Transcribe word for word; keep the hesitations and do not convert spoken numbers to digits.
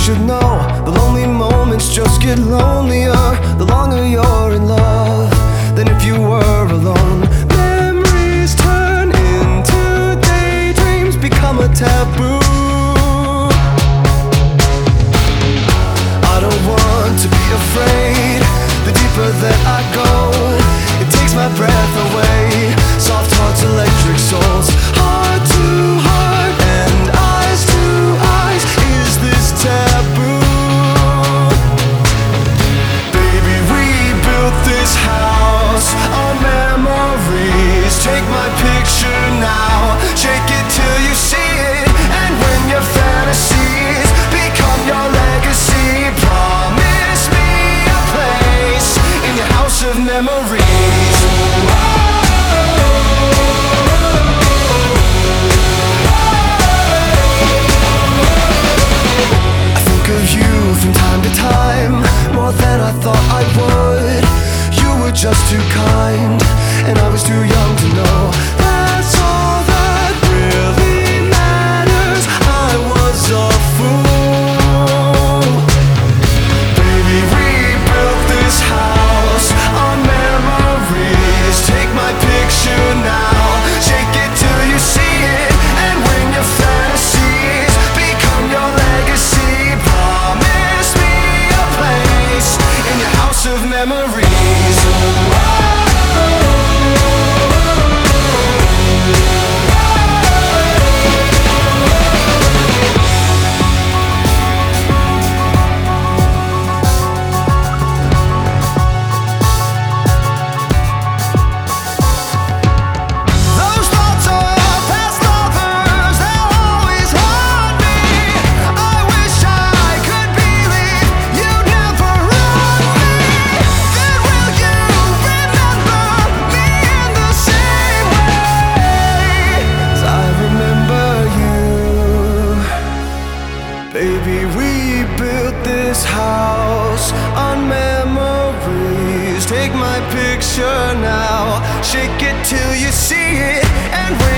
should know, the lonely moments just get lonelier the longer you're in love than if you were alone. Memories turn into daydreams, become a taboo. I don't want to be afraid. The deeper that I go, it takes my breath away. Soft hearts, electric souls, heart to heart and eyes to eyes. Is this taboo? Baby, we built this house on memories. Take my picture now, shake it till you see it. And when your fantasies become your legacy, promise me a place in your house of memories. I think of you from time to time, more than I thought I would. You were just too kind, and I was too young to know. That's all that really matters. I was a fool. Baby, we built this house on memories. Take my picture now, shake it till you see it. And when your fantasies become your legacy, promise me a place in your house of memories. Baby, we built this house on memories. Take my picture now, shake it till you see it. And